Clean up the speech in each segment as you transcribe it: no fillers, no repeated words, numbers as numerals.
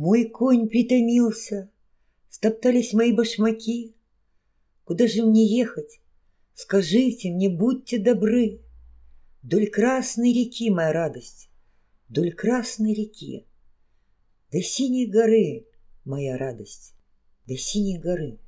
Мой конь притомился, стоптались мои башмаки. Куда же мне ехать? Скажите мне, будьте добры. Вдоль Красной реки, моя радость, вдоль Красной реки. До синей горы, моя радость, до синей горы.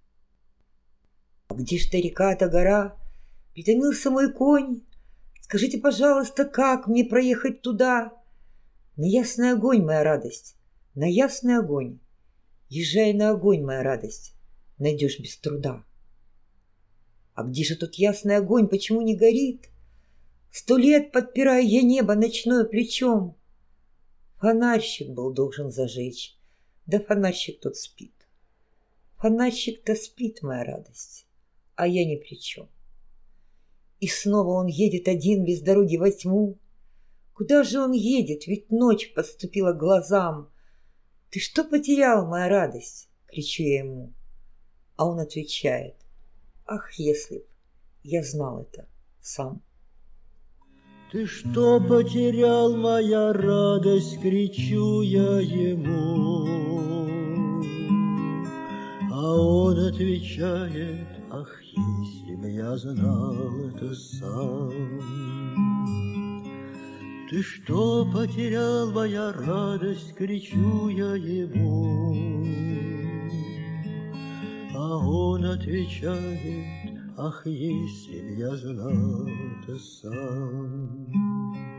А где ж та река, та гора? Притомился мой конь. Скажите, пожалуйста, как мне проехать туда? На ясный огонь, моя радость, на ясный огонь. Езжай на огонь, моя радость, найдешь без труда. А где же тот ясный огонь, почему не горит? 100 лет подпираю я небо ночное плечом. Фонарщик был должен зажечь, да фонарщик тот спит. Фонарщик-то спит, моя радость, а я ни при чем. И снова он едет один без дороги во тьму. Куда же он едет, ведь ночь подступила к глазам. «Ты что потерял, моя радость?» — кричу я ему. А он отвечает: «Ах, если б я знал это сам». Ты что потерял, моя радость, кричу я ему. А он отвечает: ах, если б я знал это сам. Ты что потерял, моя радость, кричу я ему. А он отвечает: ах, если б я знал это сам.